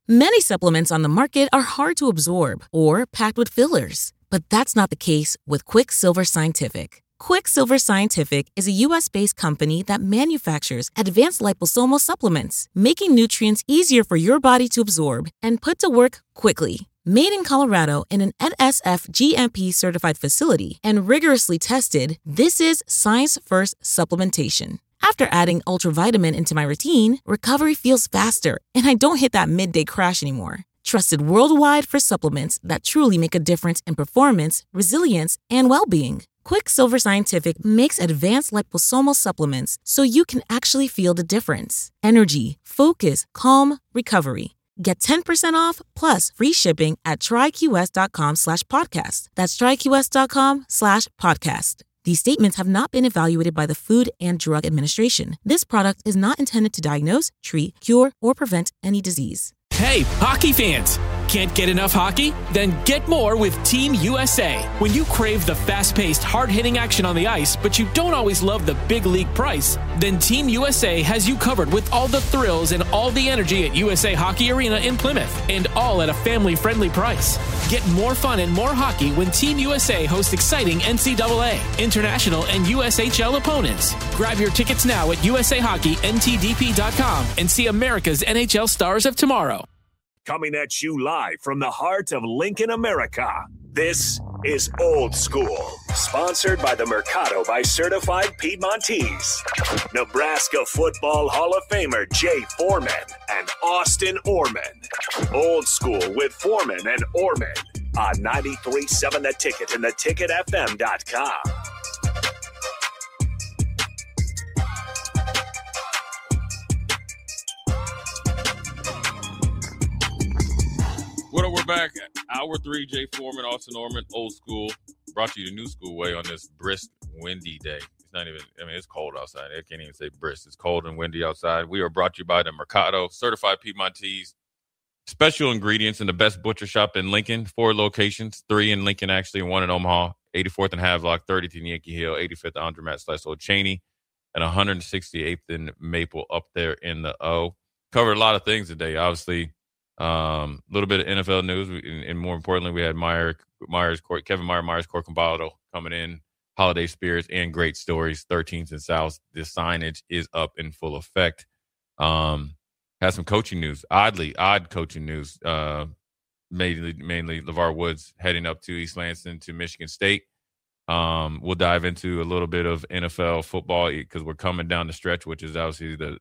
Many supplements on the market are hard to absorb or packed with fillers, but that's not the case with Quicksilver Scientific. Quicksilver Scientific is a U.S.-based company that manufactures advanced liposomal supplements, making nutrients easier for your body to absorb and put to work quickly. Made in Colorado in an NSF GMP-certified facility and rigorously tested, this is science-first supplementation. After adding Ultravitamin into my routine, recovery feels faster, and I don't hit that midday crash anymore. Trusted worldwide for supplements that truly make a difference in performance, resilience, and well-being. Quicksilver Scientific makes advanced liposomal supplements so you can actually feel the difference. Energy, focus, calm, recovery. Get 10% off plus free shipping at tryqs.com/podcast. That's tryqs.com/podcast. These statements have not been evaluated by the Food and Drug Administration. This product is not intended to diagnose, treat, cure, or prevent any disease. Hey, hockey fans! Can't get enough hockey? Then get more with Team USA. When you crave the fast-paced, hard-hitting action on the ice, but you don't always love the big league price, then Team USA has you covered with all the thrills and all the energy at USA Hockey Arena in Plymouth, and all at a family-friendly price. Get more fun and more hockey when Team USA hosts exciting NCAA, international, and USHL opponents. Grab your tickets now at usahockeynTDP.com and see America's NHL stars of tomorrow. Coming at you live from the heart of Lincoln, America. This is Old School, sponsored by the Mercado by Certified Piedmontese. Nebraska Football Hall of Famer Jay Foreman and Austin Orman. Old School with Foreman and Orman on 93.7 The Ticket and theticketfm.com. What up, we're back. Hour 3, Jay Foreman, Austin Norman, Old School. Brought to you the new school way on this brisk, windy day. It's not even, it's cold outside. I can't even say brisk. It's cold and windy outside. We are brought to you by the Mercado, Certified Piedmontese. Special ingredients in the best butcher shop in Lincoln. 4 locations, 3 in Lincoln, actually, and 1 in Omaha. 84th and Havelock, 30th and Yankee Hill, 85th Andremat/Old Cheney, and 168th and Maple up there in the O. Covered a lot of things today, obviously. A little bit of NFL news, and more importantly, we had Kevin Myers Corcombado coming in, holiday spirits and great stories. 13th and South, the signage is up in full effect. Had some coaching news, odd coaching news. Mainly LeVar Woods heading up to East Lansing to Michigan State. We'll dive into a little bit of NFL football because we're coming down the stretch, which is obviously the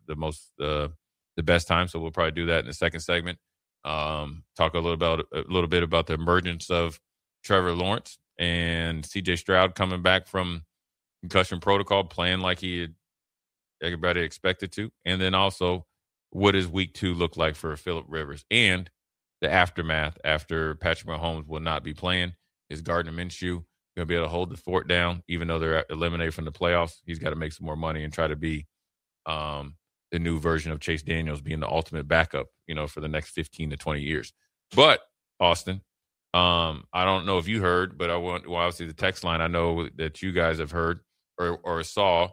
best time. So we'll probably do that in the second segment. Talk a little bit about the emergence of Trevor Lawrence and C.J. Stroud coming back from concussion protocol, playing like everybody expected to, and then also what does week 2 look like for Phillip Rivers and the aftermath after Patrick Mahomes will not be playing. Is Gardner Minshew going to be able to hold the fort down even though they're eliminated from the playoffs? He's got to make some more money and try to be the new version of Chase Daniels, being the ultimate backup, for the next 15 to 20 years. But, Austin, I don't know if you heard, but obviously the text line, I know that you guys have heard or saw,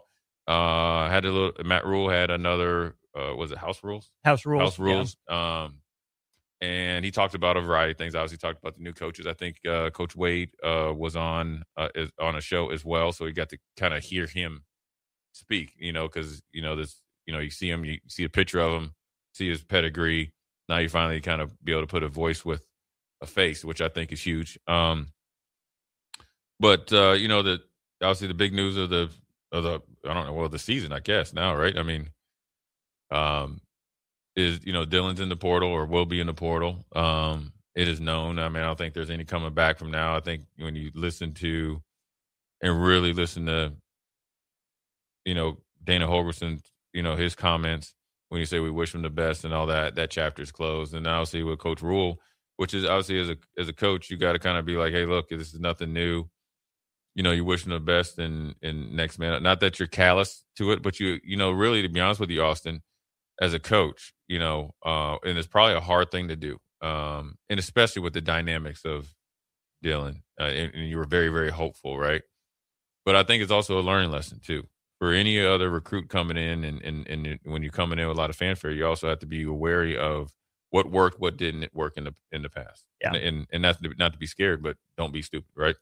Matt Rule had another, was it House Rules? House Rules. House Rules. Yeah. And he talked about a variety of things. Obviously, he talked about the new coaches. I think Coach Wade was on a show as well, so he got to kind of hear him speak, because, this, you see him, you see a picture of him, see his pedigree. Now you finally kind of be able to put a voice with a face, which I think is huge. But obviously the big news of the the season, I guess now, right? Is Dylan's in the portal or will be in the portal. It is known. I don't think there's any coming back from now. I think when you listen to and really listen to Dana Holgorsen, his comments when you say we wish him the best and all that chapter is closed. And now see with Coach Rule, which is obviously as a coach, you got to kind of be like, hey, look, this is nothing new. You wish him the best in next man. Not that you're callous to it, but you really, to be honest with you, Austin, as a coach, and it's probably a hard thing to do. And especially with the dynamics of Dylan, and you were very, very hopeful, right? But I think it's also a learning lesson too. For any other recruit coming in and when you're coming in with a lot of fanfare, you also have to be wary of what worked, what didn't work in the past. Yeah. And that's not to be scared, but don't be stupid, right?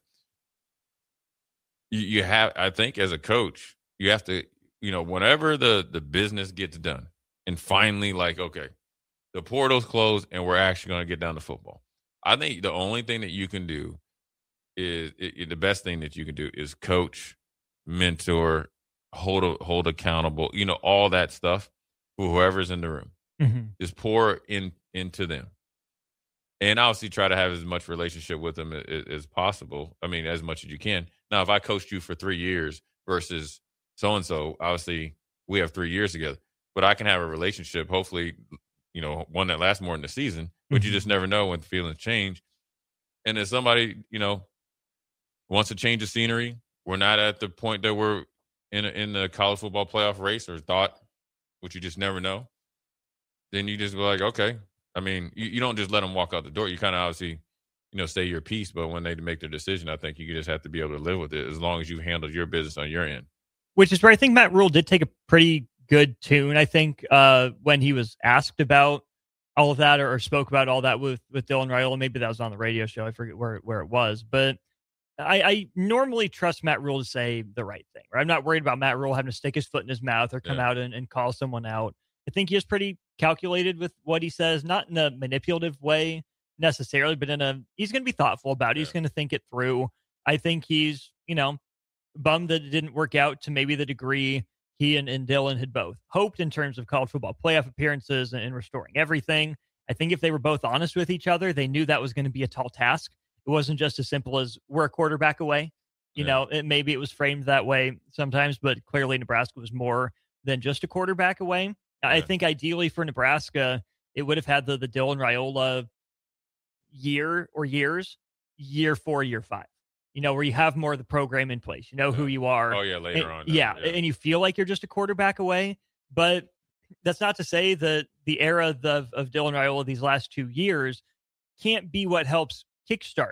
You have, I think, as a coach, you have to, whenever the business gets done, and finally, like, okay, the portal's closed, and we're actually going to get down to football. I think the only thing that you can do is the best thing that you can do is coach, mentor, hold accountable, all that stuff for whoever's in the room. Mm-hmm. Just pour into them. And obviously try to have as much relationship with them as possible. I mean, as much as you can. Now, if I coached you for 3 years versus so-and-so, obviously we have 3 years together. But I can have a relationship, hopefully, one that lasts more than the season. But you just never know when feelings change. And if somebody, wants to change the scenery, we're not at the point that we're in the college football playoff race or thought, which you just never know. Then you just go like, okay. I mean, you don't just let them walk out the door. You kind of obviously, say your piece. But when they make their decision, I think you just have to be able to live with it as long as you handled your business on your end. Which is where I think Matt Rule did take a pretty good tune, I think, when he was asked about all of that or spoke about all that with Dylan Raiola. Maybe that was on the radio show. I forget where it was. But I normally trust Matt Rule to say the right thing. Right? I'm not worried about Matt Rule having to stick his foot in his mouth or come out and call someone out. I think he is pretty calculated with what he says, not in a manipulative way necessarily, but he's going to be thoughtful about it. He's going to think it through. I think he's, bummed that it didn't work out to maybe the degree he and Dylan had both hoped in terms of college football playoff appearances and restoring everything. I think if they were both honest with each other, they knew that was going to be a tall task. It wasn't just as simple as we're a quarterback away. Maybe it was framed that way sometimes, but clearly Nebraska was more than just a quarterback away. I think ideally for Nebraska, it would have had the Dylan Raiola year 4, year 5, where you have more of the program in place, who you are. Oh, yeah, later on. And you feel like you're just a quarterback away. But that's not to say that the era of Dylan Raiola these last 2 years can't be what helps kickstart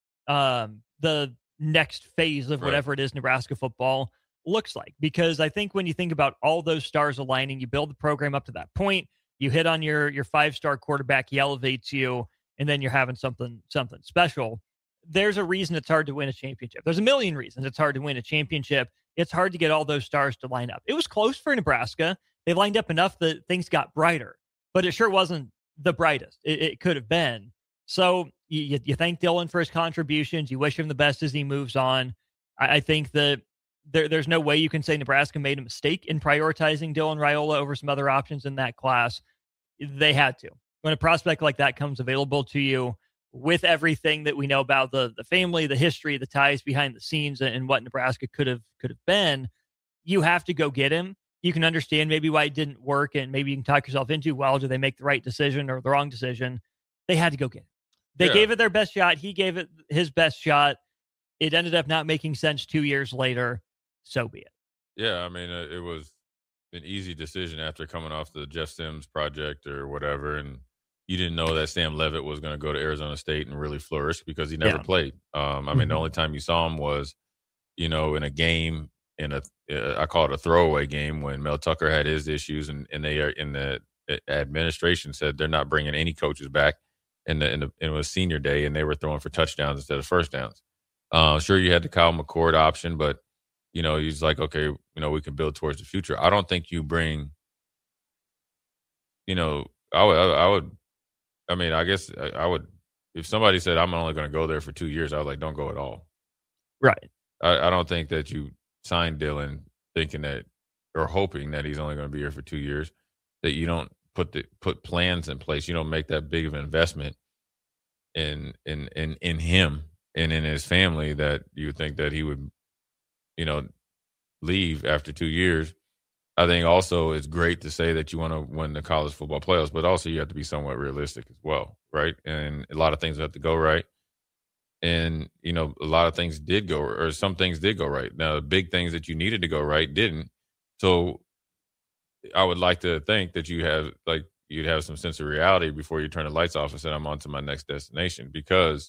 the next phase of whatever it is Nebraska football looks like. Because I think when you think about all those stars aligning, you build the program up to that point, you hit on your 5-star quarterback, he elevates you, and then you're having something special. There's a reason it's hard to win a championship. There's a million reasons it's hard to win a championship. It's hard to get all those stars to line up. It was close for Nebraska. They lined up enough that things got brighter, but it sure wasn't the brightest it could have been. So you thank Dylan for his contributions. You wish him the best as he moves on. I think that there's no way you can say Nebraska made a mistake in prioritizing Dylan Raiola over some other options in that class. They had to. When a prospect like that comes available to you with everything that we know about the family, the history, the ties behind the scenes, and what Nebraska could have been, you have to go get him. You can understand maybe why it didn't work, and maybe you can talk yourself into, well, did they make the right decision or the wrong decision? They had to go get him. They gave it their best shot. He gave it his best shot. It ended up not making sense 2 years later. So be it. Yeah, I mean, it was an easy decision after coming off the Jeff Sims project or whatever, and you didn't know that Sam Leavitt was going to go to Arizona State and really flourish because he never played. I mean, the only time you saw him was, in a game, I call it a throwaway game when Mel Tucker had his issues, and they are in the administration said they're not bringing any coaches back, and it was senior day, and they were throwing for touchdowns instead of first downs. Sure, you had the Kyle McCord option, but he's like, okay, we can build towards the future. I don't think you bring, I would, if somebody said I'm only going to go there for 2 years, I was like, don't go at all. Right. I don't think that you signed Dylan thinking that, or hoping that he's only going to be here for 2 years, that you don't put plans in place. You don't make that big of an investment in him and in his family that you think that he would, leave after 2 years. I think also it's great to say that you want to win the college football playoffs, but also you have to be somewhat realistic as well, right? And a lot of things have to go right. And, a lot of things did go, or some things did go right. Now, the big things that you needed to go right didn't. So I would like to think that you'd have some sense of reality before you turn the lights off and say, I'm on to my next destination, because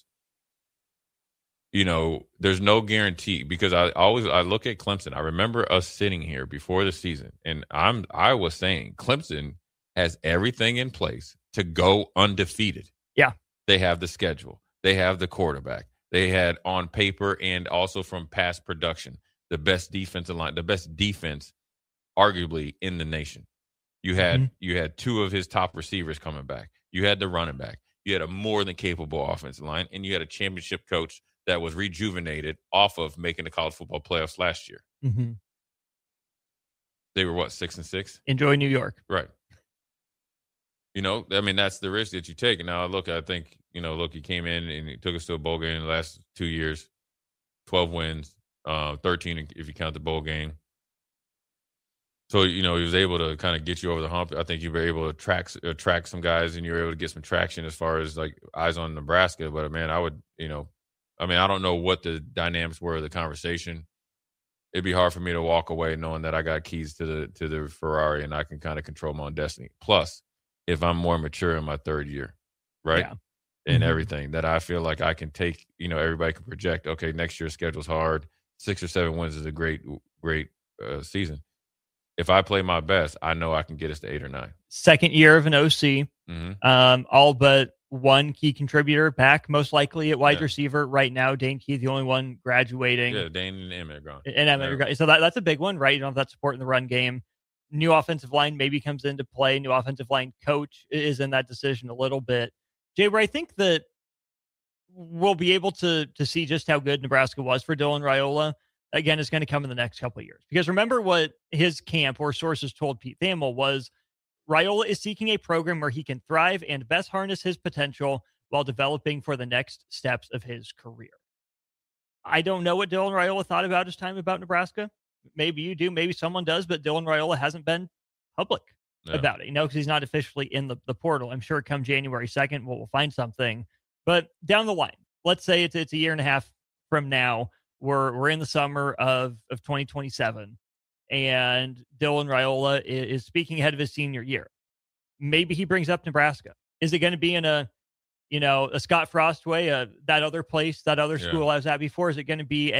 there's no guarantee, because I look at Clemson. I remember us sitting here before the season, and I was saying Clemson has everything in place to go undefeated. Yeah. They have the schedule. They have the quarterback. They had on paper and also from past production, the best defensive line, the best defense arguably in the nation. You had two of his top receivers coming back. You had the running back. You had a more than capable offensive line, and you had a championship coach that was rejuvenated off of making the college football playoffs last year. Mm-hmm. They were what, 6-6? Enjoy New York. Right. You know, I mean, that's the risk that you take. And now look, I think, you know, look, he came in and he took us to a bowl game in the last 2 years, 12 wins, 13 if you count the bowl game. So, you know, he was able to kind of get you over the hump. I think you were able to attract some guys, and you were able to get some traction as far as like eyes on Nebraska. But man, I would, you know, I mean, I don't know what the dynamics were of the conversation. It'd be hard for me to walk away knowing that I got keys to the Ferrari and I can kind of control my own destiny. Plus, if I'm more mature in my third year, right? Yeah. And everything that I feel like I can take, you know, everybody can project, okay, next year's schedule's hard. 6 or 7 wins is a great season. If I play my best, I know I can get us to 8 or 9. Second year of an OC, all but one key contributor back, most likely at wide receiver right now. Dane Key, the only one graduating. Yeah, Dane and Emmett are gone. So that's a big one, right? You don't have that support in the run game. New offensive line maybe comes into play. New offensive line coach is in that decision a little bit. Jay, where I think that we'll be able to see just how good Nebraska was for Dylan Raiola, again, is going to come in the next couple of years. Because remember what his camp or sources told Pete Thamel was Raiola is seeking a program where he can thrive and best harness his potential while developing for the next steps of his career. I don't know what Dylan Raiola thought about his time about Nebraska. Maybe you do. Maybe someone does, but Dylan Raiola hasn't been public about it, you know, because he's not officially in the portal. I'm sure come January 2nd, we'll find something. But down the line, let's say it's a year and a half from now, we're in the summer of 2027, and Dylan Raiola is speaking ahead of his senior year. Maybe he brings up Nebraska. Is it going to be in a Scott Frost way, that other place, that other school I was at before? Is it going to be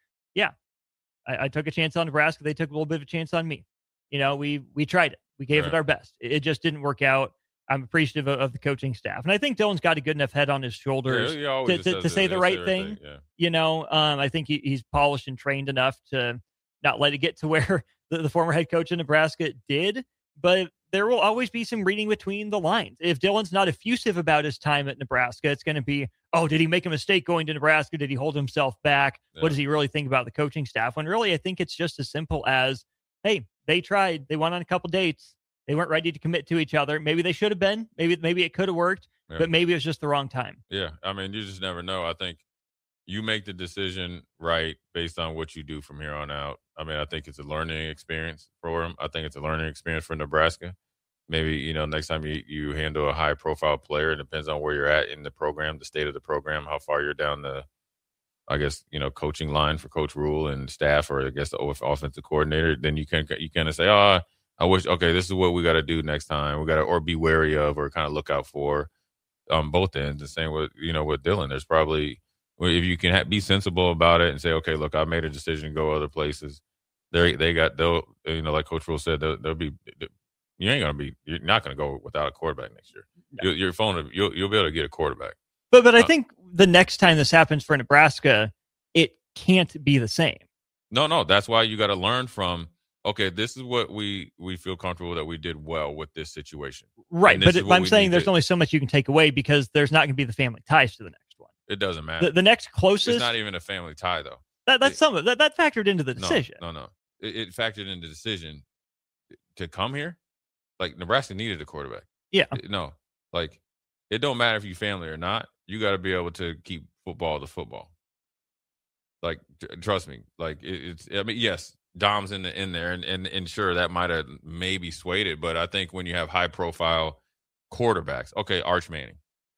I took a chance on Nebraska. They took a little bit of a chance on me. You know, we tried it. We gave it our best. It just didn't work out. I'm appreciative of the coaching staff. And I think Dylan's got a good enough head on his shoulders to say the right thing. Yeah. You know, I think he's polished and trained enough to not let it get to where the former head coach of Nebraska did. But there will always be some reading between the lines. If Dylan's not effusive about his time at Nebraska, it's going to be, oh, did he make a mistake going to Nebraska? Did he hold himself back? Yeah. What does he really think about the coaching staff? When really, I think it's just as simple as, hey, they tried. They went on a couple dates. They weren't ready to commit to each other. Maybe they should have been. Maybe it could have worked, but maybe it was just the wrong time. Yeah, I mean, you just never know. I think you make the decision right based on what you do from here on out. I mean, I think it's a learning experience for him. I think it's a learning experience for Nebraska. Maybe, you know, next time you handle a high-profile player, it depends on where you're at in the program, the state of the program, how far you're down the, I guess, you know, coaching line for Coach Rule and staff, or I guess the offensive coordinator. Then you kind of say, I wish, okay, this is what we got to do next time. We got to, or be wary of, or kind of look out for both ends. The same with, you know, with Dylan. There's probably, if you can be sensible about it and say, okay, look, I made a decision to go other places. They'll, you know, like Coach Rule said, they'll be, you're not going to go without a quarterback next year. No. You'll be able to get a quarterback. But I think the next time this happens for Nebraska, it can't be the same. No, that's why you got to learn from, okay, this is what we feel comfortable that we did well with this situation. Right, but I'm saying there's only so much you can take away because there's not going to be the family ties to the next one. It doesn't matter. The next closest... It's not even a family tie, though. That's some of that factored into the decision. No. It factored into the decision to come here. Like, Nebraska needed a quarterback. Yeah. No, like, it don't matter if you family or not. You got to be able to keep football to football. Like, trust me. Like, I mean, yes, Dom's in there, and sure, that might have maybe swayed it, but I think when you have high profile quarterbacks, okay, Arch Manning,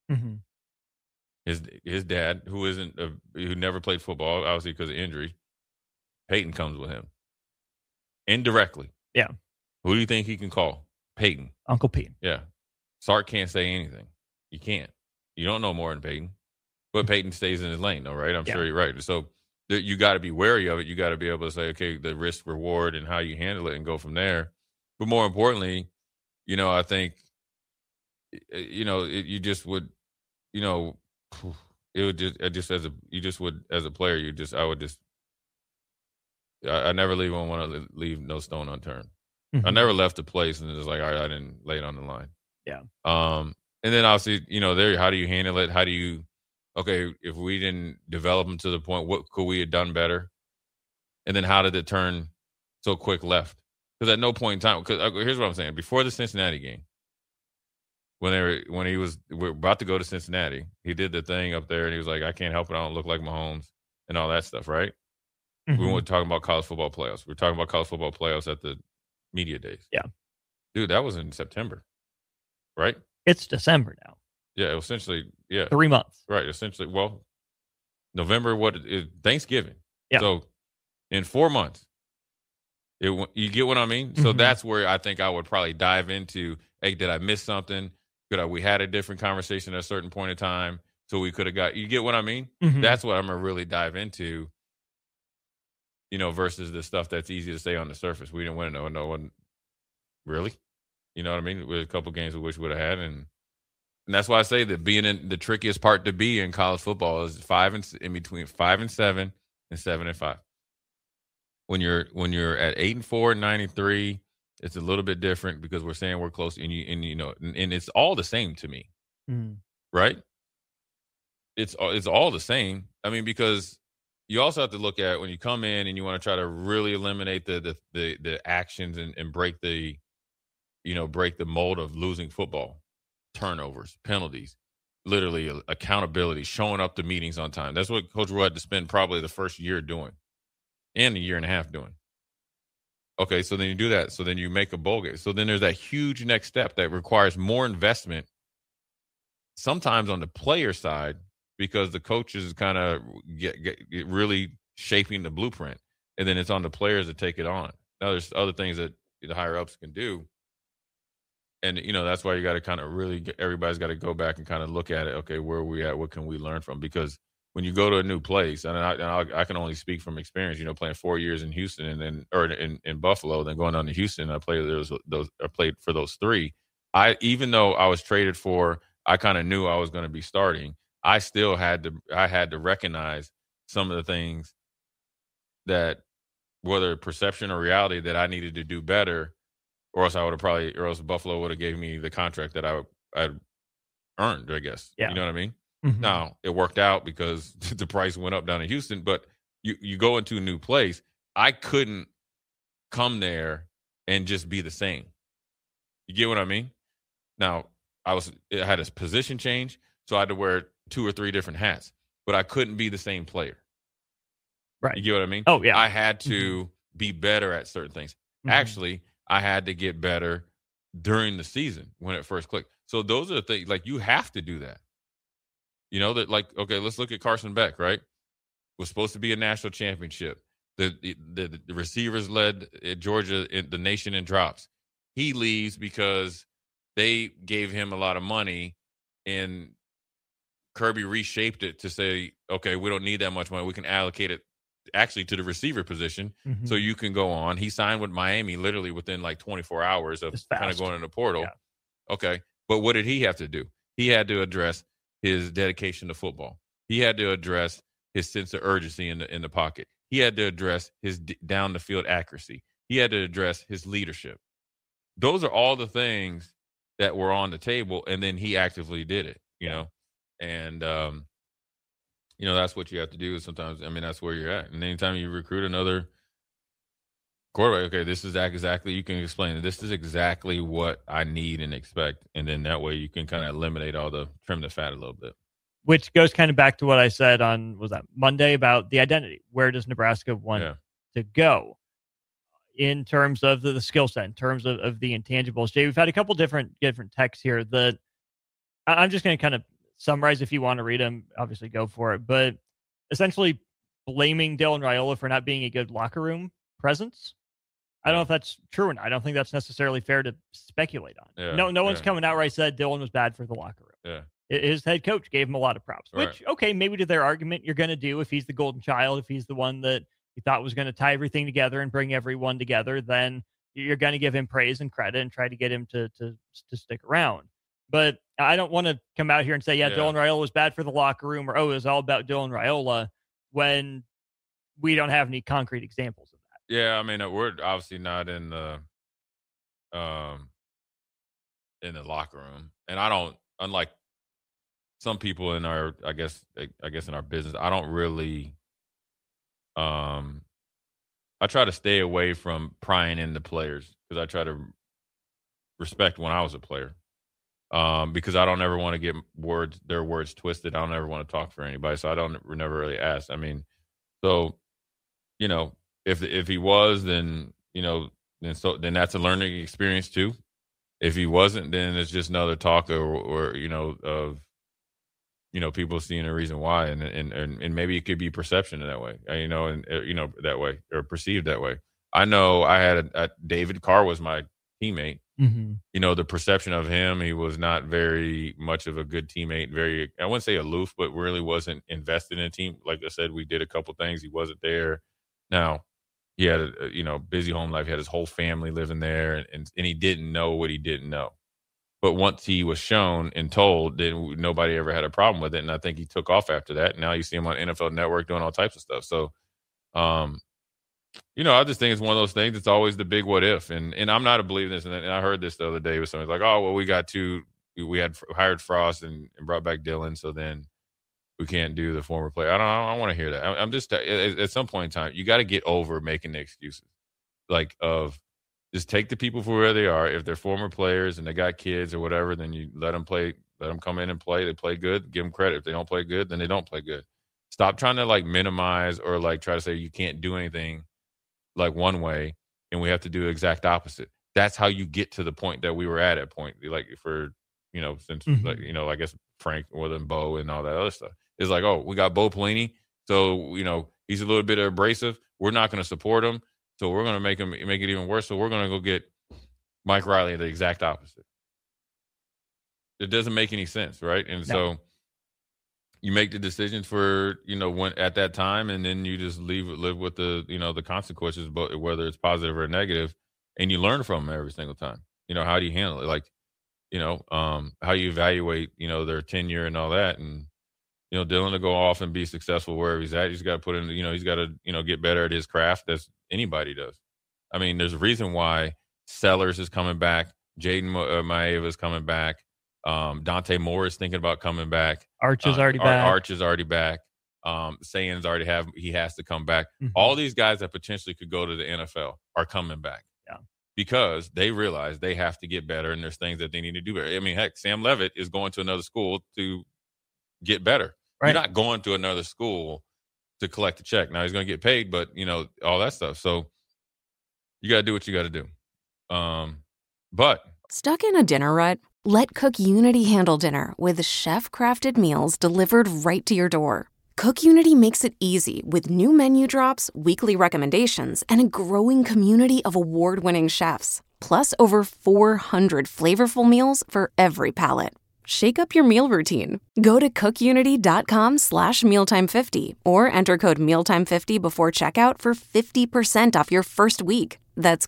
his dad, who never played football, obviously because of injury, Peyton comes with him indirectly. Yeah. Who do you think he can call? Peyton. Uncle Pete. Yeah. Sark can't say anything. You can't. You don't know more than Peyton, but Peyton stays in his lane, though, right? I'm sure you're right. So you got to be wary of it. You got to be able to say, okay, the risk reward and how you handle it and go from there. But more importantly, you know, I think you just would, it would just as a player, I never want to leave no stone unturned. Mm-hmm. I never left a place and it was like, all right, I didn't lay it on the line. Yeah. And then obviously, there, how do you handle it? How do you, okay, if we didn't develop them to the point, what could we have done better? And then how did it turn so quick left? Because at no point in time, because here's what I'm saying. Before the Cincinnati game, when we're about to go to Cincinnati, he did the thing up there and he was like, I can't help it. I don't look like Mahomes and all that stuff, right? Mm-hmm. We weren't talking about college football playoffs. We were talking about college football playoffs at the media days. Yeah. Dude, that was in September, right? It's December now. Yeah, essentially, yeah. 3 months. Right, essentially. Well, November, Thanksgiving. Yeah. So in 4 months, you get what I mean? Mm-hmm. So that's where I think I would probably dive into, hey, did I miss something? We had a different conversation at a certain point in time, so we could have you get what I mean? Mm-hmm. That's what I'm going to really dive into, versus the stuff that's easy to say on the surface. We didn't win it. No one really. You know what I mean? With a couple games we wish we would have had, and that's why I say that being in the trickiest part to be in college football is in between 5-7 and 7-5. When you're at 8-4, 9-3, it's a little bit different because we're saying we're close, and it's all the same to me, right? It's all the same. I mean, because you also have to look at when you come in and you want to try to really eliminate the actions and break the mold of losing football, turnovers, penalties, literally accountability, showing up to meetings on time. That's what Coach Roy had to spend probably the first year doing and a year and a half doing. Okay, so then you do that. So then you make a bowl game. So then there's that huge next step that requires more investment, sometimes on the player side, because the coaches kind of get really shaping the blueprint. And then it's on the players to take it on. Now, there's other things that the higher-ups can do. And, that's why you got to kind of really everybody's got to go back and kind of look at it. Okay, where are we at? What can we learn from? Because when you go to a new place, and I can only speak from experience, playing 4 years in Houston and then in Buffalo, then going on to Houston, I played for those 3. Even though I was traded for, I kind of knew I was going to be starting. I still had to recognize some of the things that, whether perception or reality, that I needed to do better, or else Buffalo would have gave me the contract that I'd earned, I guess. Yeah. You know what I mean? Mm-hmm. Now, it worked out because the price went up down in Houston, but you go into a new place. I couldn't come there and just be the same. You get what I mean? Now, I had a position change, so I had to wear 2 or 3 different hats, but I couldn't be the same player. Right. You get what I mean? Oh, yeah. I had to be better at certain things. Mm-hmm. Actually, I had to get better during the season when it first clicked. So those are the things, like, you have to do that. That, like, okay, let's look at Carson Beck, right? Was supposed to be a national championship. The receivers led Georgia, the nation in drops. He leaves because they gave him a lot of money, and Kirby reshaped it to say, okay, we don't need that much money. We can allocate it actually to the receiver position, so you can go on. He signed with Miami literally within like 24 hours of kind of going in the portal. Yeah. Okay, but what did he have to do? He had to address his dedication to football. He had to address his sense of urgency in the pocket. He had to address his down the field accuracy. He had to address his leadership. Those are all the things that were on the table, and then he actively did it. And that's what you have to do. Sometimes, I mean, that's where you're at. And anytime you recruit another quarterback, okay, this is exactly, you can explain it. This is exactly what I need and expect. And then that way you can kind of eliminate trim the fat a little bit. Which goes kind of back to what I said on, was that Monday, about the identity. Where does Nebraska want to go in terms of the skill set, in terms of the intangibles? Jay, we've had a couple different texts here that I'm just going to kind of summarize. If you want to read them, obviously go for it. But essentially blaming Dylan Raiola for not being a good locker room presence. I don't know if that's true or not. I don't think that's necessarily fair to speculate on. Yeah, no one's coming out where I said Dylan was bad for the locker room. Yeah. His head coach gave him a lot of props, which, okay, maybe to their argument, you're going to do if he's the golden child, if he's the one that you thought was going to tie everything together and bring everyone together, then you're going to give him praise and credit and try to get him to stick around. But I don't want to come out here and say, Dylan Raiola was bad for the locker room, or, it was all about Dylan Raiola, when we don't have any concrete examples of that. Yeah, I mean, we're obviously not in the locker room. And I don't, unlike some people in our, I guess in our business, I don't really, I try to stay away from prying into players, because I try to respect when I was a player. Because I don't ever want to get their words twisted. I don't ever want to talk for anybody, so I never really ask. I mean, so, if he was, then then that's a learning experience too. If he wasn't, then it's just another talk or of people seeing a reason why, and maybe it could be perception in that way, that way, or perceived that way. I know I had David Carr was my teammate. Mm-hmm. The perception of him, he was not very much of a good teammate, I wouldn't say aloof, but really wasn't invested in a team. Like I said, we did a couple things. He wasn't there. Now, he had a busy home life. He had his whole family living there, and he didn't know what he didn't know. But once he was shown and told, then nobody ever had a problem with it. And I think he took off after that. Now you see him on NFL Network doing all types of stuff. So, I just think it's one of those things. It's always the big what if. And I'm not a believer in this. And I heard this the other day with somebody like, oh, well, we had hired Frost and brought back Dylan. So then we can't do the former player. I don't want to hear that. I'm just, at some point in time, you got to get over making the excuses. Just take the people for where they are. If they're former players and they got kids or whatever, then you let them play, let them come in and play. They play good, give them credit. If they don't play good, then they don't play good. Stop trying to minimize or try to say you can't do anything one way, and we have to do the exact opposite. That's how you get to the point that we were at point. Since mm-hmm. I guess Frank more than Bo and all that other stuff. It's we got Bo Pelini, so he's a little bit abrasive. We're not going to support him, so we're going to make it even worse. So we're going to go get Mike Riley, the exact opposite. It doesn't make any sense, right? And so you make the decisions for when at that time, and then you just live with the the consequences, but whether it's positive or negative, and you learn from them every single time. How do you handle it? How you evaluate their tenure and all that, and Dylan to go off and be successful wherever he's at. He's got to put in he's got to get better at his craft, as anybody does. I mean, there's a reason why Sellers is coming back, Jaden Maeva is coming back. Dante Moore is thinking about coming back. Arch is already back. Arch is already back. Sayans he has to come back. Mm-hmm. All these guys that potentially could go to the NFL are coming back. Yeah. Because they realize they have to get better, and there's things that they need to do better. I mean, heck, Sam Levitt is going to another school to get better. Right. You're not going to another school to collect a check. Now he's going to get paid, but all that stuff. So you got to do what you got to do. But stuck in a dinner rut? Let Cook Unity handle dinner with chef-crafted meals delivered right to your door. Cook Unity makes it easy with new menu drops, weekly recommendations, and a growing community of award-winning chefs. Plus over 400 flavorful meals for every palate. Shake up your meal routine. Go to cookunity.com/mealtime50 or enter code mealtime50 before checkout for 50% off your first week. That's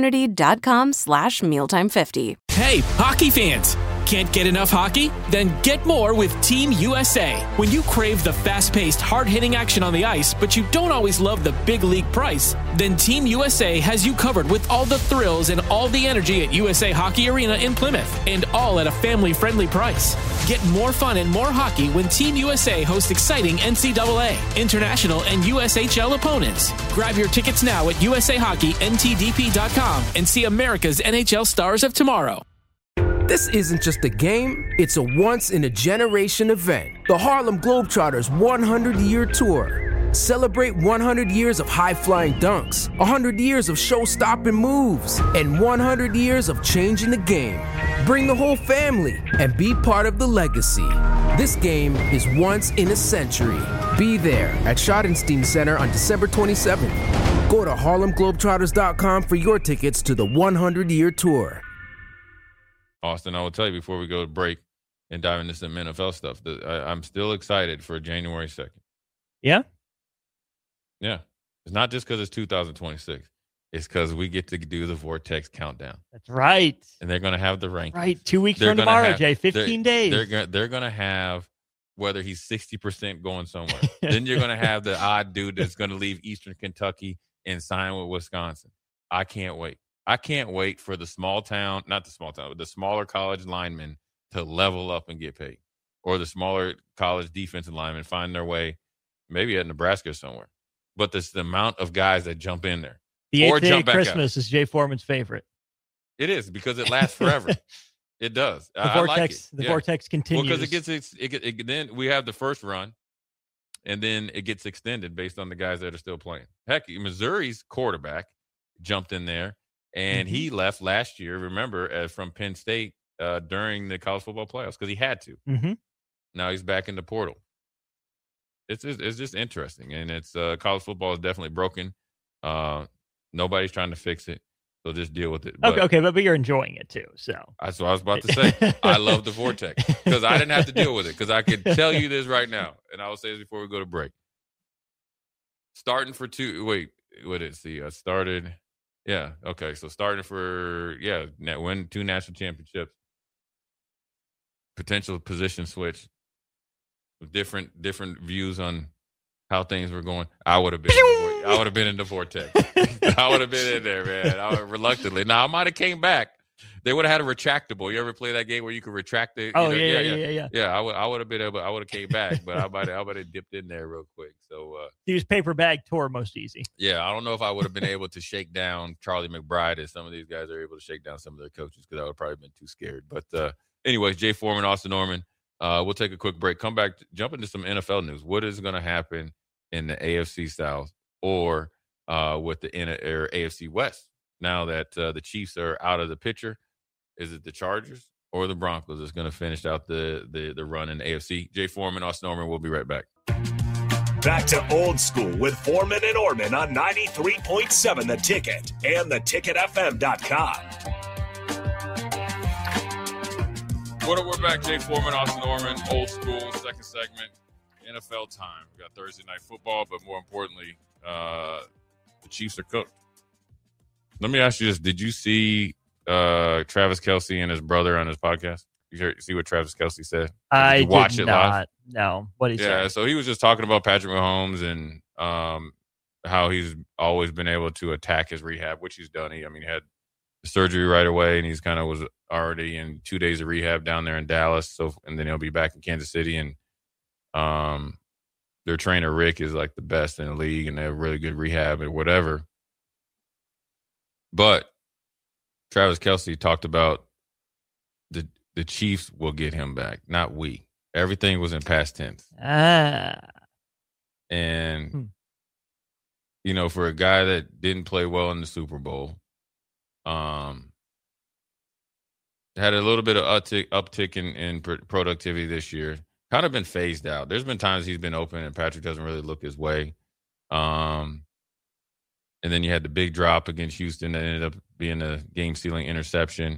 cookunity.com/mealtime50. Hey, hockey fans! Can't get enough hockey? Then get more with Team USA. When you crave the fast-paced, hard-hitting action on the ice, but you don't always love the big league price, then Team USA has you covered with all the thrills and all the energy at USA Hockey Arena in Plymouth, and all at a family-friendly price. Get more fun and more hockey when Team USA hosts exciting NCAA, international, and USHL opponents. Grab your tickets now at USAHockeyNTDP.com and see America's NHL stars of tomorrow. This isn't just a game, it's a once-in-a-generation event. The Harlem Globetrotters 100-year tour. Celebrate 100 years of high-flying dunks, 100 years of show-stopping moves, and 100 years of changing the game. Bring the whole family and be part of the legacy. This game is once in a century. Be there at Schottenstein Center on December 27th. Go to HarlemGlobetrotters.com for your tickets to the 100-year tour. Austin, I will tell you before we go to break and dive into some NFL stuff, I'm still excited for January 2nd. Yeah? Yeah. It's not just because it's 2026. is because we get to do the Vortex countdown. That's right. And they're going to have the rankings. Right. 2 weeks from tomorrow, Jay. 15 days. They're going to have whether he's 60% going somewhere. Then you're going to have the odd dude that's going to leave Eastern Kentucky and sign with Wisconsin. I can't wait. I can't wait for the smaller college linemen to level up and get paid, or the smaller college defensive linemen find their way maybe at Nebraska somewhere. But this the amount of guys that jump in there. The or 8th day jump of back Christmas out. is Jay Foreman's favorite. It is because it lasts forever. It does. The I vortex, like it. the vortex continues. Well, because then we have the first run, and then it gets extended based on the guys that are still playing. Heck, Missouri's quarterback jumped in there, and he left last year, remember, from Penn State during the college football playoffs because he had to. Mm-hmm. Now he's back in the portal. It's just interesting, and it's college football is definitely broken. Nobody's trying to fix it, so just deal with it. But you're enjoying it too. So that's what I was about to say. I love the Vortex because I didn't have to deal with it because I could tell you this right now, and I will say this before we go to break. Starting for two. Wait, what did it see? I started. Yeah. Okay. So starting for win 2 national championships. Potential position switch. Different views on how things were going. I would have been in the Vortex. I would have been in there, man. Reluctantly. Now I might have came back. They would have had a retractable. You ever play that game where you could retract it? Oh, yeah. Yeah, I would have been able. I would have came back, but I might have dipped in there real quick. So use paper bag tour most easy. Yeah, I don't know if I would have been able to shake down Charlie McBride as some of these guys are able to shake down some of their coaches because I would have probably been too scared. But anyways, Jay Foreman, Austin Norman. We'll take a quick break. Come back, jump into some NFL news. What is going to happen in the AFC South or with the AFC West now that the Chiefs are out of the picture? Is it the Chargers or the Broncos that's going to finish out the run in the AFC? Jay Foreman, Austin Norman. We'll be right back. Back to Old School with Foreman and Orman on 93.7 The Ticket and theticketfm.com. What up, we're back. Jay Foreman, Austin Norman, Old School, second segment, NFL time. We got Thursday night football, but more importantly, the Chiefs are cooked. Let me ask you this. Did you see Travis Kelce and his brother on his podcast? You see what Travis Kelce said? I did you watch did it not. live? No. What did he say? Yeah, so he was just talking about Patrick Mahomes and how he's always been able to attack his rehab, which he's done. He had surgery right away, and he's kind of was already in 2 days of rehab down there in Dallas. So, and then he'll be back in Kansas City, and their trainer Rick is like the best in the league, and they have really good rehab and whatever. But Travis Kelce talked about the Chiefs will get him back, not we. Everything was in past tense. And for a guy that didn't play well in the Super Bowl. Had a little bit of uptick in productivity this year. Kind of been phased out. There's been times he's been open and Patrick doesn't really look his way. And then you had the big drop against Houston that ended up being a game-stealing interception.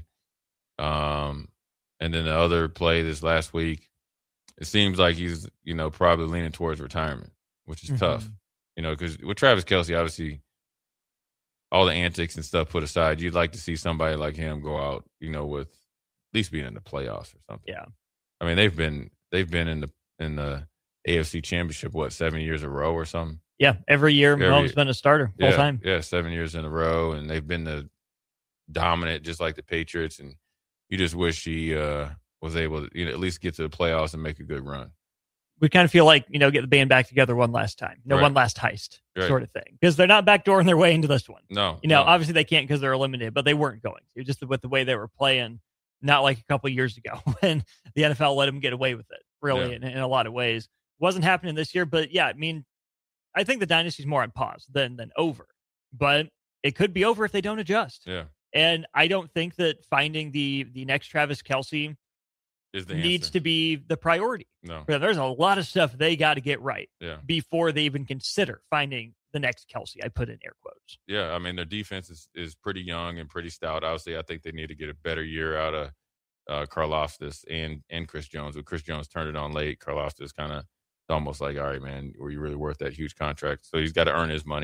And then the other play this last week, it seems like he's, probably leaning towards retirement, which is tough. Because with Travis Kelce, obviously, all the antics and stuff put aside, you'd like to see somebody like him go out, with at least being in the playoffs or something. Yeah. I mean, they've been in the AFC Championship 7 years in a row or something. Yeah, every year Mahomes been a starter full time. Yeah, 7 years in a row, and they've been the dominant, just like the Patriots. And you just wish he was able to, at least get to the playoffs and make a good run. We kind of feel like, get the band back together one last time. One last heist sort of thing. Because they're not backdooring their way into this one. No. Obviously they can't because they're eliminated, but they weren't going to. Just with the way they were playing, not like a couple of years ago when the NFL let them get away with it, really, in a lot of ways. Wasn't happening this year, but yeah, I think the dynasty's more on pause than over. But it could be over if they don't adjust. Yeah. And I don't think that finding the next Travis Kelce needs to be the priority. No. There's a lot of stuff they got to get right before they even consider finding the next Kelce. I put in air quotes. Yeah, their defense is pretty young and pretty stout. Obviously, I think they need to get a better year out of Karlaftis and Chris Jones. When Chris Jones turned it on late, Karlaftis kind of almost like, all right, man, were you really worth that huge contract? So he's got to earn his money.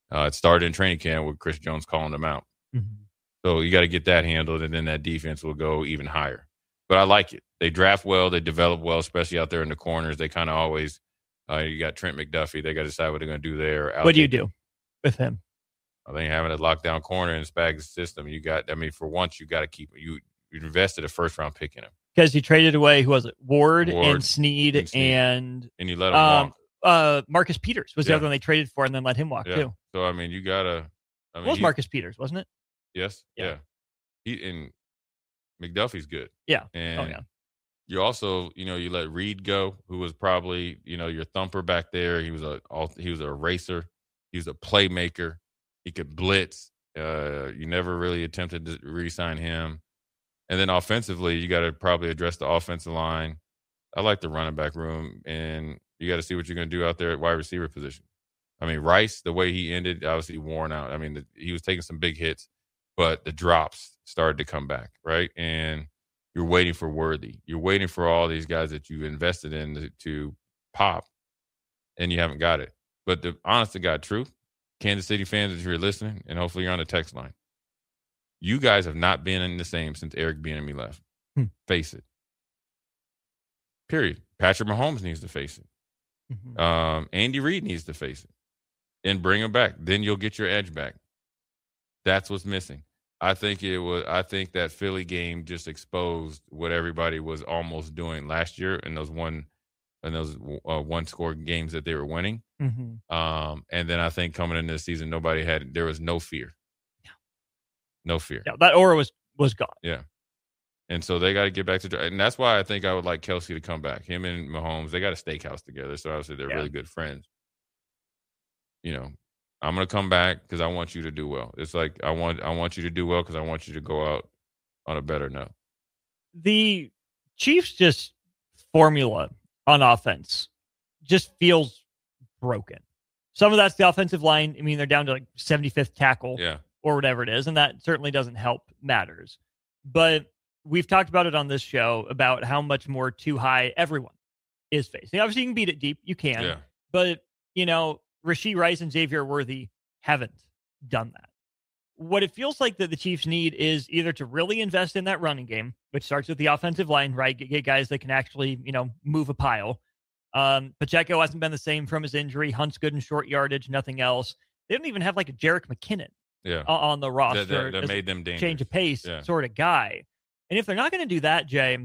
It started in training camp with Chris Jones calling them out. Mm-hmm. So you got to get that handled, and then that defense will go even higher. But I like it. They draft well. They develop well, especially out there in the corners. They kind of always you got Trent McDuffie. They got to decide what they're going to do there. What do you do with him? I think having a lockdown corner in Spags' system, for once, you got to keep you invested a first-round pick in him. Because he traded away, who was it? Ward and Snead and you let him walk. Marcus Peters was the other one they traded for and then let him walk too. So, you got to – it was Marcus Peters, wasn't it? Yes. Yeah. And McDuffie's good. Yeah. And you also, you let Reed go, who was probably, your thumper back there. He was a racer. He was a playmaker. He could blitz. You never really attempted to re-sign him. And then offensively, you got to probably address the offensive line. I like the running back room, and you got to see what you're going to do out there at wide receiver position. Rice, the way he ended, obviously worn out. He was taking some big hits, but the drops started to come back, right? And you're waiting for Worthy. You're waiting for all these guys that you've invested in to pop, and you haven't got it. But the honest to God truth, Kansas City fans, if you're listening, and hopefully you're on the text line, you guys have not been in the same since Eric Bieniemy left. Face it. Period. Patrick Mahomes needs to face it. Mm-hmm. Andy Reid needs to face it and bring him back. Then you'll get your edge back. That's what's missing. I think that Philly game just exposed what everybody was almost doing last year in those one score games that they were winning. Mm-hmm. And then I think coming into the season, there was no fear. No fear. Yeah, that aura was gone. Yeah. And so they got to get back to – and that's why I think I would like Kelsey to come back. Him and Mahomes, they got a steakhouse together, so obviously they're really good friends. I'm going to come back because I want you to do well. It's like I want you to do well because I want you to go out on a better note. The Chiefs' just formula on offense just feels broken. Some of that's the offensive line. They're down to like 75th tackle or whatever it is, and that certainly doesn't help matters. But we've talked about it on this show about how much more too high everyone is facing. Obviously, you can beat it deep. You can. Yeah. But, Rashee Rice and Xavier Worthy haven't done that. What it feels like that the Chiefs need is either to really invest in that running game, which starts with the offensive line, right? Get guys that can actually, move a pile. Pacheco hasn't been the same from his injury. Hunt's good in short yardage, nothing else. They don't even have like a Jerick McKinnon on the roster. That made them dangerous. Change of pace sort of guy. And if they're not going to do that, Jay,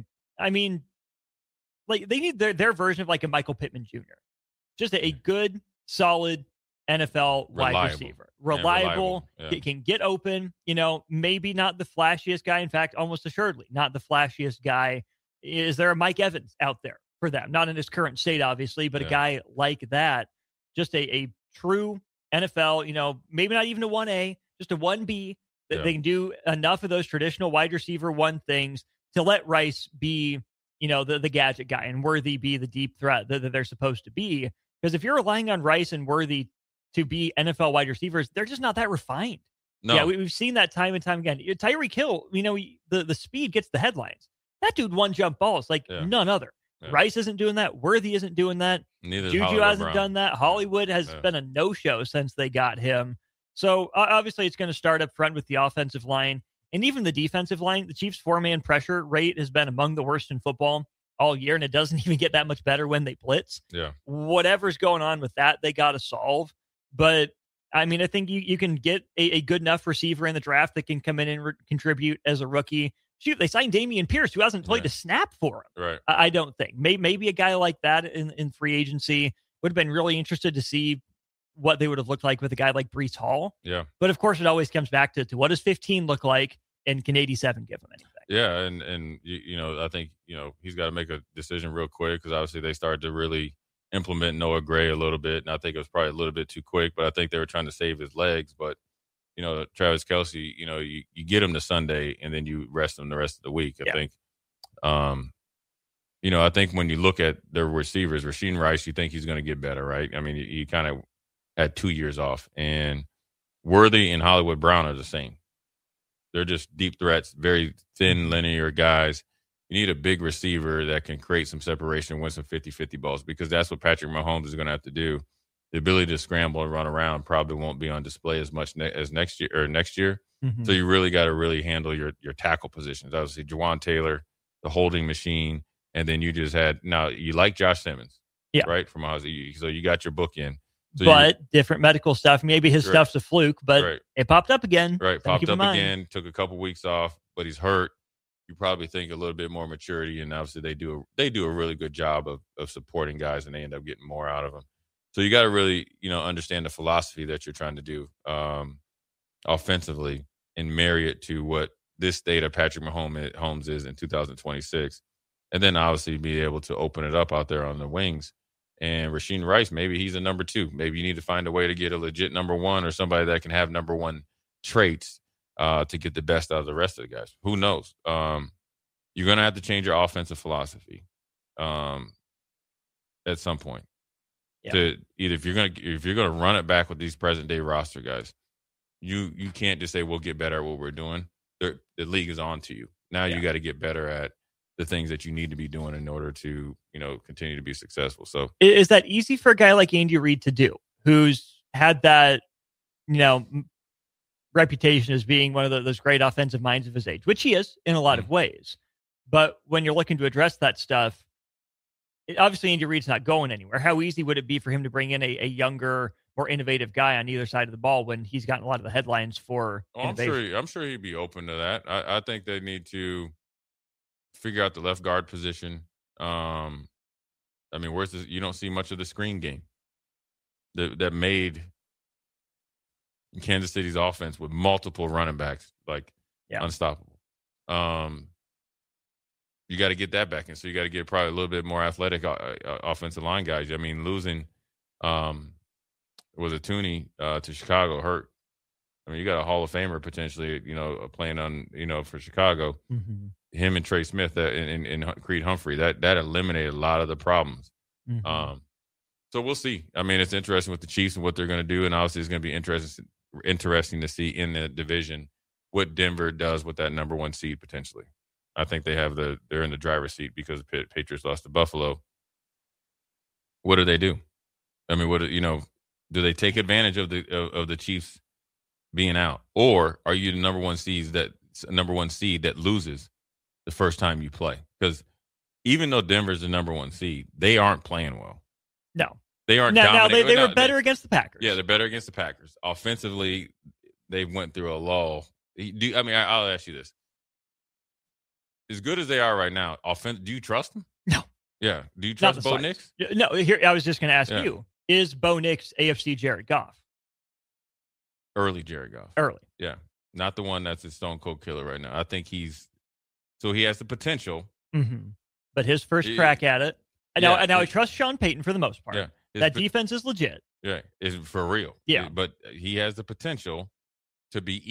they need their version of like a Michael Pittman Jr. Just a good, solid NFL wide receiver. Reliable. Can get open, maybe not the flashiest guy. In fact, almost assuredly not the flashiest guy. Is there a Mike Evans out there for them? Not in his current state, obviously, but a guy like that. Just a true NFL, maybe not even a 1A, just a 1B. That they can do enough of those traditional wide receiver one things to let Rice be, the gadget guy and Worthy be the deep threat that they're supposed to be. Because if you're relying on Rice and Worthy to be NFL wide receivers, they're just not that refined. No. Yeah, we've seen that time and time again. Tyreek Hill, the speed gets the headlines. That dude one jump balls like none other. Yeah. Rice isn't doing that. Worthy isn't doing that. Neither Juju hasn't done that. Hollywood has been a no-show since they got him. So obviously it's going to start up front with the offensive line and even the defensive line. The Chiefs' 4-man pressure rate has been among the worst in football all year, and it doesn't even get that much better when they blitz. Yeah. Whatever's going on with that, they got to solve. But, I think you can get a good enough receiver in the draft that can come in and contribute as a rookie. Shoot, they signed Dameon Pierce, who hasn't played a snap for him. Right. I don't think. Maybe a guy like that in free agency would have been really interested to see what they would have looked like with a guy like Breece Hall. Yeah. But of course, it always comes back to what does 15 look like, and can 87 give him anything? Yeah, and I think he's got to make a decision real quick because obviously they started to really implement Noah Gray a little bit, and I think it was probably a little bit too quick. But I think they were trying to save his legs. But Travis Kelce, you get him to Sunday and then you rest him the rest of the week. I think. I think when you look at the receivers, Rashee Rice, you think he's going to get better, right? You kind of had 2 years off, and Worthy and Hollywood Brown are the same. They're just deep threats, very thin, linear guys. You need a big receiver that can create some separation, win some 50-50 balls, because that's what Patrick Mahomes is going to have to do the ability to scramble and run around probably won't be on display as much as next year. Mm-hmm. So you really got to really handle your tackle positions. Obviously, Jawan Taylor, the holding machine, and then you just had now you like Josh Simmons, right? From Ozzy, so you got your book in. So but different medical stuff. Maybe his stuff's a fluke, but it popped up again. Right, popped up again. Took a couple weeks off, but he's hurt. You probably think a little bit more maturity, and obviously they do a really good job of supporting guys, and they end up getting more out of them. So you got to really understand the philosophy that you're trying to do offensively, and marry it to what this state of Patrick Mahomes is in 2026, and then obviously be able to open it up out there on the wings. And Rasheen Rice, maybe he's a number 2. Maybe you need to find a way to get a legit number 1 or somebody that can have number 1 traits to get the best out of the rest of the guys. Who knows? You're going to have to change your offensive philosophy at some point. Yeah. To either if you're gonna run it back with these present day roster guys, you can't just say we'll get better at what we're doing. The league is on to you now. You got to get better at the things that you need to be doing in order to continue to be successful. So is that easy for a guy like Andy Reid to do, who's had that reputation as being one of those great offensive minds of his age, which he is in a lot of ways. But when you're looking to address that stuff, obviously Andy Reid's not going anywhere. How easy would it be for him to bring in a younger, more innovative guy on either side of the ball when he's gotten a lot of the headlines for innovation? I'm sure he'd be open to that. I think they need to figure out the left guard position. Where's this? You don't see much of the screen game that made Kansas City's offense with multiple running backs unstoppable. You got to get that back in. So you got to get probably a little bit more athletic offensive line guys. Losing was a Tooney to Chicago hurt. You got a Hall of Famer potentially, playing on, for Chicago. Mm-hmm. Him and Trey Smith and Creed Humphrey, that eliminated a lot of the problems. Mm-hmm. So we'll see. It's interesting with the Chiefs and what they're going to do, and obviously it's going to be interesting to see in the division what Denver does with that number 1 seed potentially. I think they're in the driver's seat because the Patriots lost to Buffalo. What do they do? Do they take advantage of the Chiefs being out, or are you the number 1 seed that loses the first time you play? Because even though Denver's the number 1 seed, they aren't playing well. No, they aren't. Now they were better against the Packers. Yeah, they're better against the Packers. Offensively, they went through a lull. I'll ask you this. As good as they are right now, do you trust them? No. Yeah. Do you trust Bo Nix? No. Here, I was just going to ask you: is Bo Nix AFC Jared Goff? Early Jared Goff. Early. Yeah. Not the one that's a stone cold killer right now. I think he has the potential. Mm-hmm. But his first crack at it. Now I trust Sean Payton for the most part. Yeah. That defense is legit. Yeah. Is for real. Yeah. But he has the potential to be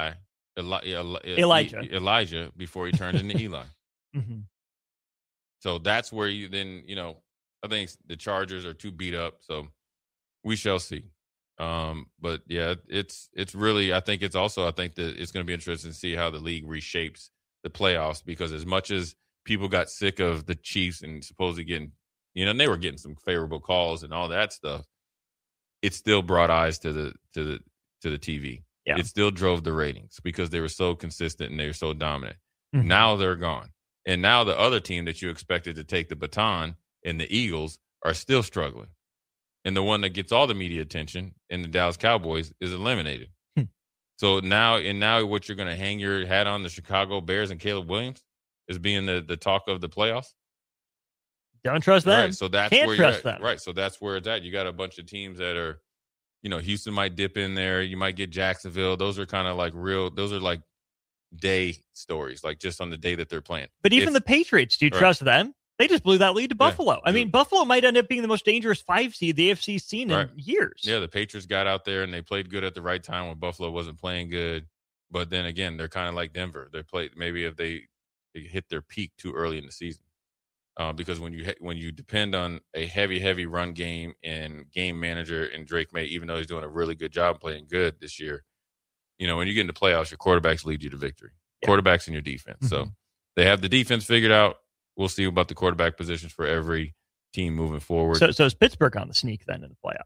Elijah before he turned into Eli. Mm-hmm. So that's where you then, I think the Chargers are too beat up. So we shall see. But yeah, it's really, I think that it's going to be interesting to see how the league reshapes the playoffs, because as much as people got sick of the Chiefs and supposedly getting, and they were getting some favorable calls and all that stuff, it still brought eyes to the TV. Yeah. It still drove the ratings because they were so consistent and they were so dominant. Mm-hmm. Now they're gone. And now the other team that you expected to take the baton, and the Eagles, are still struggling. And the one that gets all the media attention, and the Dallas Cowboys, is eliminated. So now what you're going to hang your hat on, the Chicago Bears and Caleb Williams, is being the talk of the playoffs? Don't trust them. Right, so that's Can't where trust you're at. them. Right, so that's where it's at. You got a bunch of teams that are, Houston might dip in there. You might get Jacksonville. Those are kind of like those are like day stories, like just on the day that they're playing. But even the Patriots, do you trust them? They just blew that lead to Buffalo. Buffalo might end up being the most dangerous 5 seed the AFC's seen in years. Yeah, the Patriots got out there and they played good at the right time when Buffalo wasn't playing good. But then again, they're kind of like Denver. They played maybe if they hit their peak too early in the season. Because when you depend on a heavy run game and game manager and Drake May, even though he's doing a really good job playing good this year, when you get into playoffs, your quarterbacks lead you to victory. Yeah. Quarterbacks and your defense. Mm-hmm. So they have the defense figured out. We'll see about the quarterback positions for every team moving forward. So is Pittsburgh on the sneak then in the playoffs?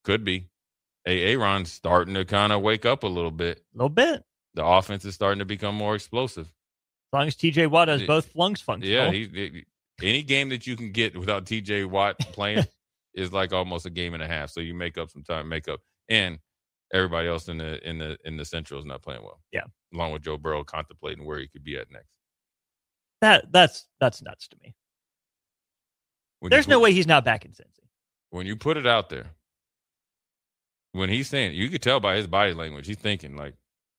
Could be. Aaron's starting to kind of wake up a little bit. A little bit. The offense is starting to become more explosive. As long as TJ Watt has both flunks functional. Yeah, any game that you can get without TJ Watt playing is like almost a game and a half. So you make up some time, and everybody else in the Central is not playing well. Yeah, along with Joe Burrow contemplating where he could be at next. That's nuts to me. There's no way he's not back in Cincy. When you put it out there, when he's saying, you could tell by his body language, he's thinking like,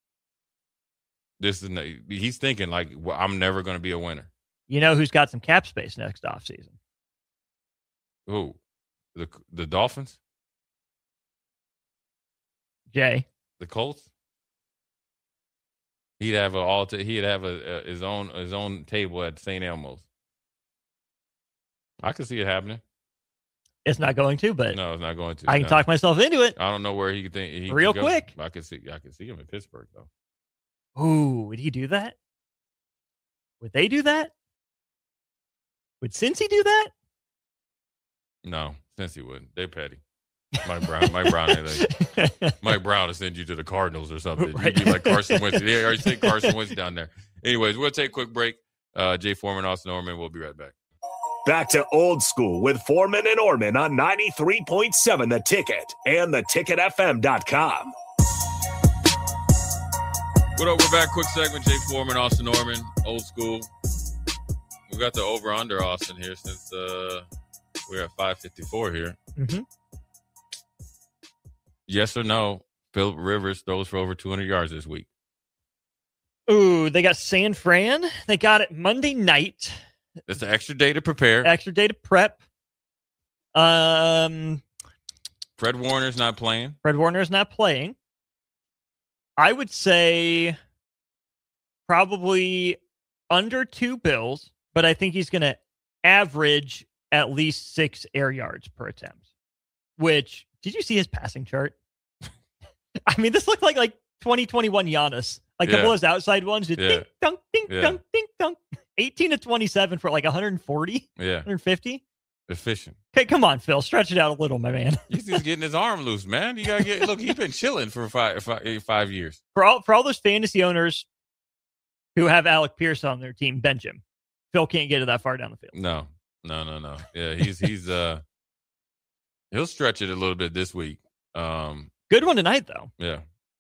he's thinking like, well, I'm never going to be a winner. You know who's got some cap space next offseason? Who? The Dolphins? Jay. The Colts? He'd have his own table at St. Elmo's. I could see it happening. It's not going to, but no, it's not going to. I can talk myself into it. I don't know where he could think he real could go. quick. I could see him in Pittsburgh though. Ooh, would he do that? Would they do that? Would Cincy do that? No, Cincy wouldn't. They're petty. Mike Brown will send you to the Cardinals or something. Right. You'd be like Carson Wentz. Yeah, I already think Carson Wentz down there. Anyways, we'll take a quick break. Jay Foreman, Austin Orman. We'll be right back. Back to Old School with Foreman and Orman on 93.7 The Ticket and theticketfm.com. What up? We're back. Quick segment. Jay Foreman, Austin Orman, Old School. We got the over-under, Austin, here since we're at 5:54 here. Mm-hmm. Yes or no, Phillip Rivers throws for over 200 yards this week? Ooh, they got San Fran. They got it Monday night. It's an extra day to prepare. Extra day to prep. Fred Warner's not playing. I would say probably under 2 Bills, but I think he's going to average at least 6 air yards per attempt. Which, did you see his passing chart? I mean, this looked like 2021 Giannis. A couple of those outside ones. Just ding, dunk, ding, dunk, ding, dunk. 18 to 27 for 140, 150. Efficient. Okay, come on, Phil. Stretch it out a little, my man. He's just getting his arm loose, man. You got to get, look, he's been chilling for five years. For all those fantasy owners who have Alec Pierce on their team, bench him. Phil can't get it that far down the field. No. Yeah, he's he'll stretch it a little bit this week. Good one tonight, though. Yeah.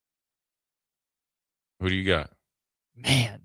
Who do you got? Man.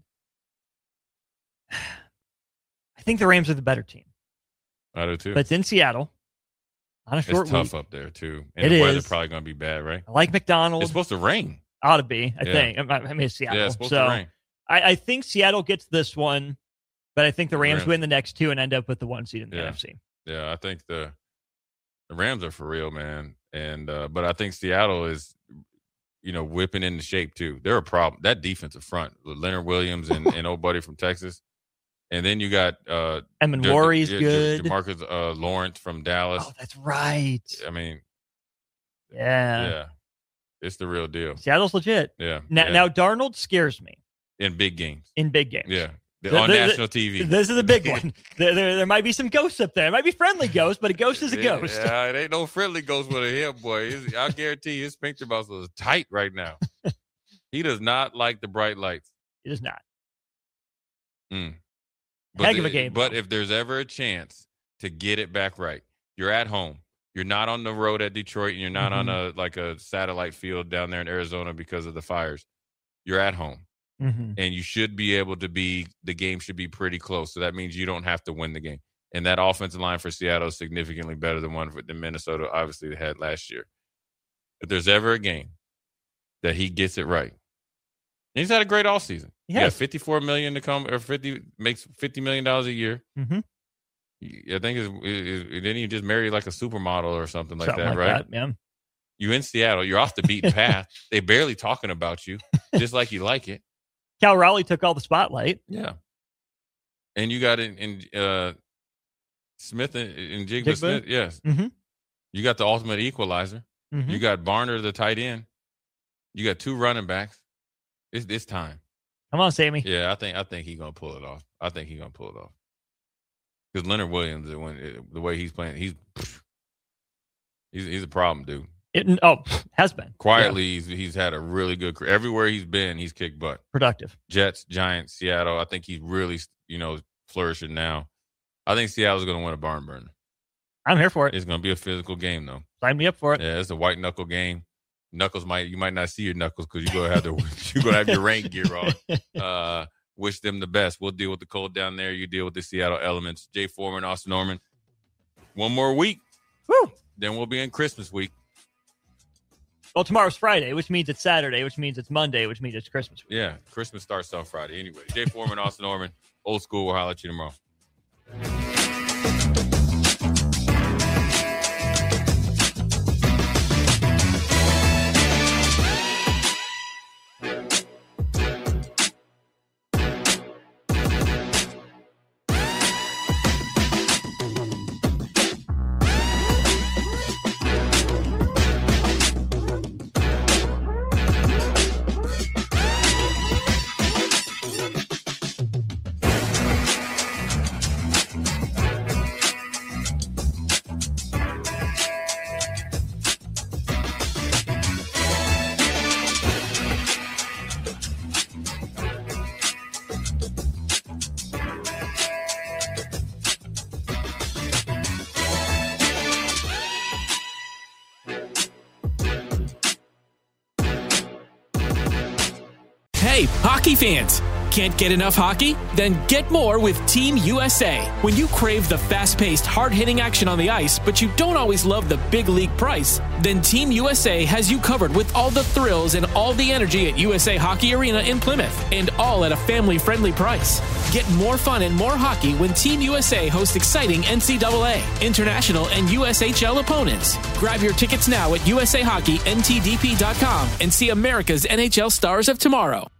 I think the Rams are the better team. I do too. But it's in Seattle on a short week. It's tough up there too. And the weather's probably going to be bad, right? I like McDonald. It's supposed to rain. Ought to be, I think. I mean, it's Seattle. Yeah, it's supposed to rain. I think Seattle gets this one, but I think the Rams win the next 2 and end up with the 1 seed in the NFC. Yeah, I think the Rams are for real, man. And but I think Seattle is, whipping into shape too. They're a problem. That defensive front with Leonard Williams and old buddy from Texas. And then you got Warry's good. Jamarcus Lawrence from Dallas. Oh, that's right. I mean, yeah. It's the real deal. Seattle's legit. Yeah. Now Darnold scares me. In big games. Yeah. On national TV. This is a big one. There might be some ghosts up there. It might be friendly ghosts, but a ghost is a ghost. Yeah, it ain't no friendly ghost with a him, boy. I guarantee you his sphincter muscle is tight right now. He does not like the bright lights. He does not. Heck of a game. But if there's ever a chance to get it back right, you're at home. You're not on the road at Detroit, and you're not on a satellite field down there in Arizona because of the fires. You're at home. And you should be able to the game should be pretty close. So that means you don't have to win the game. And that offensive line for Seattle is significantly better than one than Minnesota, obviously, they had last year. If there's ever a game that he gets it right, and he's had a great offseason. Yeah, $54 million to come, or makes $50 million a year. I think then he just married like a supermodel or something like that, right? Yeah. You in Seattle, you're off the beaten path. They barely talking about you, just like you like it. Cal Raleigh took all the spotlight. Yeah. And you got in Smith and Jigba Smith. Yes. You got the ultimate equalizer. You got Barner, the tight end. You got 2 running backs. It's time. Come on, Sammy. Yeah, I think he's gonna pull it off. Because Leonard Williams, the way he's playing, he's a problem, dude. Has been. Quietly, he's had a really good career. Everywhere he's been, he's kicked butt. Productive. Jets, Giants, Seattle. I think he's really, flourishing now. I think Seattle's going to win a barn burner. I'm here for it. It's going to be a physical game, though. Sign me up for it. Yeah, it's a white knuckle game. You might not see your knuckles because you're going to have your rain gear on. Wish them the best. We'll deal with the cold down there. You deal with the Seattle elements. Jay Foreman, Austin Norman. One more week. Woo! Then we'll be in Christmas week. Well, tomorrow's Friday, which means it's Saturday, which means it's Monday, which means it's Christmas week. Yeah, Christmas starts on Friday. Anyway, Jay Foreman, Austin Norman, Old School. We'll holler at you tomorrow. Hey, hockey fans! Can't get enough hockey? Then get more with Team USA. When you crave the fast-paced, hard-hitting action on the ice, but you don't always love the big league price, then Team USA has you covered with all the thrills and all the energy at USA Hockey Arena in Plymouth, and all at a family-friendly price. Get more fun and more hockey when Team USA hosts exciting NCAA, international, and USHL opponents. Grab your tickets now at USAHockeyNTDP.com and see America's NHL stars of tomorrow.